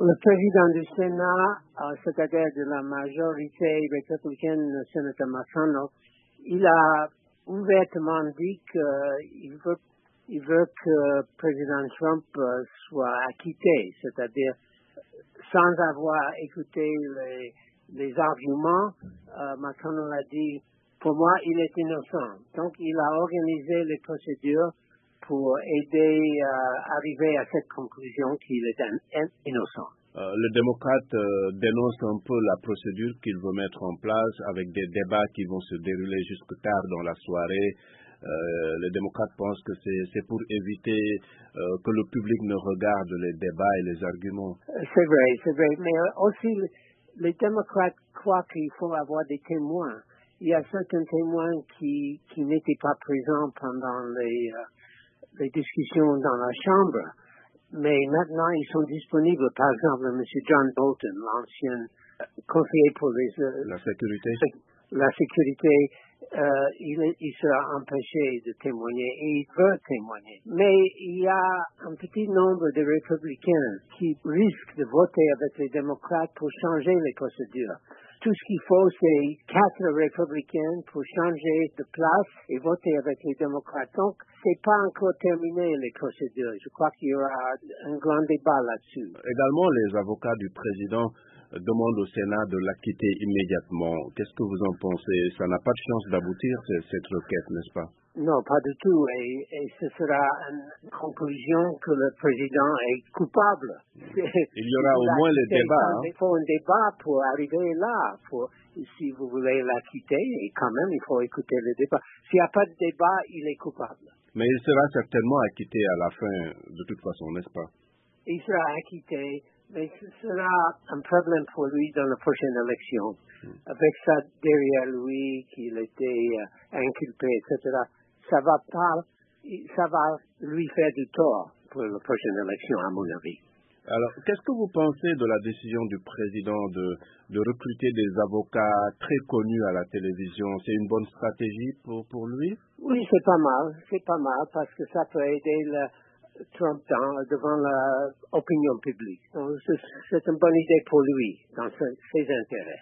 Le président du Sénat, c'est-à-dire de la majorité républicaine, le sénateur McConnell, il a ouvertement dit qu'il veut que le président Trump soit acquitté, c'est-à-dire sans avoir écouté les arguments. McConnell a dit, pour moi, il est innocent. Donc, il a organisé les procédures pour aider à arriver à cette conclusion qu'il est innocent. Le démocrate dénonce un peu la procédure qu'il veut mettre en place avec des débats qui vont se dérouler jusque tard dans la soirée. Les démocrates pensent que c'est pour éviter que le public ne regarde les débats et les arguments. C'est vrai. Mais aussi, les démocrates croient qu'il faut avoir des témoins. Il y a certains témoins qui n'étaient pas présents pendant les discussions dans la Chambre, mais maintenant ils sont disponibles. Par exemple, M. John Bolton, l'ancien conseiller pour la sécurité. La sécurité, il sera empêché de témoigner et il veut témoigner. Mais il y a un petit nombre de républicains qui risquent de voter avec les démocrates pour changer les procédures. Tout ce qu'il faut, c'est 4 républicains pour changer de place et voter avec les démocrates. Donc, c'est pas encore terminé les procédures. Je crois qu'il y aura un grand débat là-dessus. Également, les avocats du président demandent au Sénat de l'acquitter immédiatement. Qu'est-ce que vous en pensez? Ça n'a pas de chance d'aboutir, cette requête, n'est-ce pas? Non, pas du tout. Et ce sera une conclusion que le président est coupable. Il y aura au moins le débat. Il faut un débat pour arriver là. Si vous voulez l'acquitter, et quand même, il faut écouter le débat. S'il n'y a pas de débat, il est coupable. Mais il sera certainement acquitté à la fin, de toute façon, n'est-ce pas? Il sera acquitté, mais ce sera un problème pour lui dans la prochaine élection. Avec ça derrière lui, qu'il était inculpé, etc., ça va lui faire du tort pour la prochaine élection, à mon avis. Alors, qu'est-ce que vous pensez de la décision du président de recruter des avocats très connus à la télévision? C'est une bonne stratégie pour lui? Oui, c'est pas mal, parce que ça peut aider Trump devant l'opinion publique. Donc, c'est une bonne idée pour lui, dans ses intérêts.